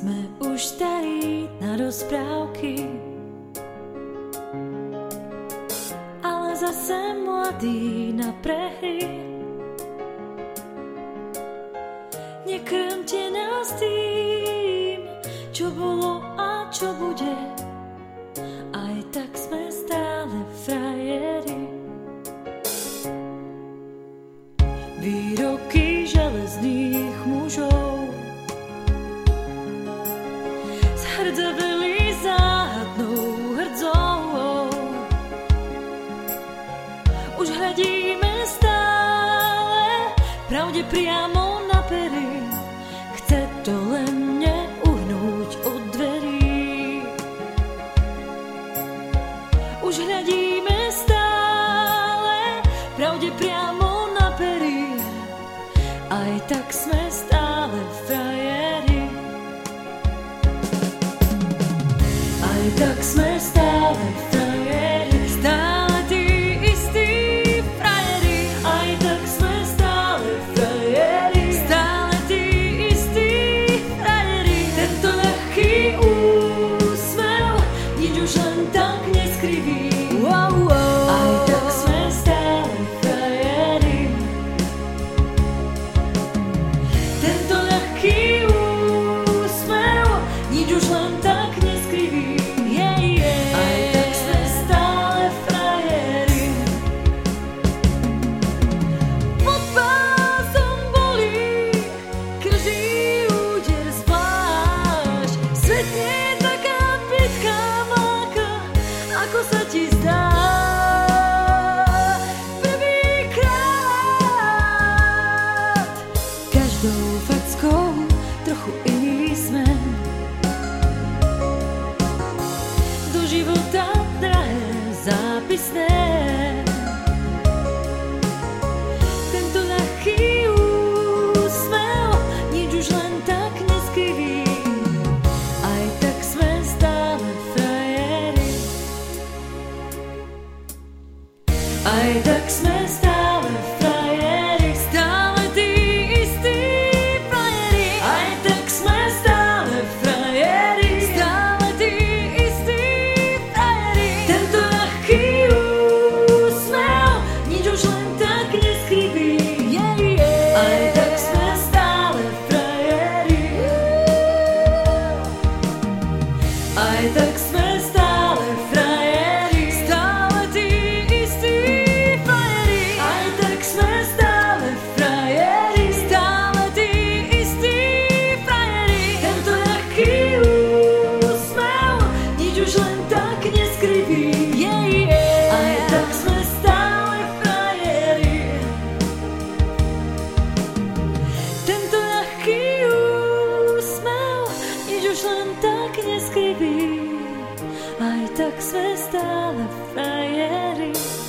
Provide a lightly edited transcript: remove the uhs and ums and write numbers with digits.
Sme už starí na rozprávky, ale zase mladí na prehry. Nekrmte nás tým, čo bolo a čo bude, aj tak sme stále frajeri. Výroky železných mužov zhrdzaveli záhadnou hrdzou. Už hľadíme stále pravde priamo na pery, chce to len neuhnúť od dverí. Už hľadíme stále pravde priamo na pery, aj tak sme stále frajeri. Aj tak sme stále frajeri, stále tí istí frajeri. Aj tak sme stále frajeri, stále tí istí frajeri. Tento ľahký úsmev nič už len tak neskriví. Aj tak sme stále frajeri. Tento ľahký úsmev nič už len tak neskriví. Aj tak sme stále frajeri. Pod pásom bolí každý úder zvlášť. Svet nie je taká pitká máka, ako sa ti zdá. Prvýkrát každou fackou trochu iný sme. Do života drahé zápisné. Tento ľahký úsmev nič už len tak neskriví. Aj tak sme stále frajeri. Aj tak sme stále frajeri, stále tí istí frajeri. Aj tak sme stále frajeri, stále tí istí frajeri. Tento ľahký úsmev nič už len tak neskriví. Aj tak sme stále frajeri. Aj tak sme stále frajeri, stále tí istí frajeri. Aj tak sme stále frajeri, stále tí istí frajeri. Tento ľahký úsmev nič už len tak neskriví. Aj tak sme stále frajeri. Tento ľahký úsmev nič už len tak neskriví. Aj tak sme stále frajeri.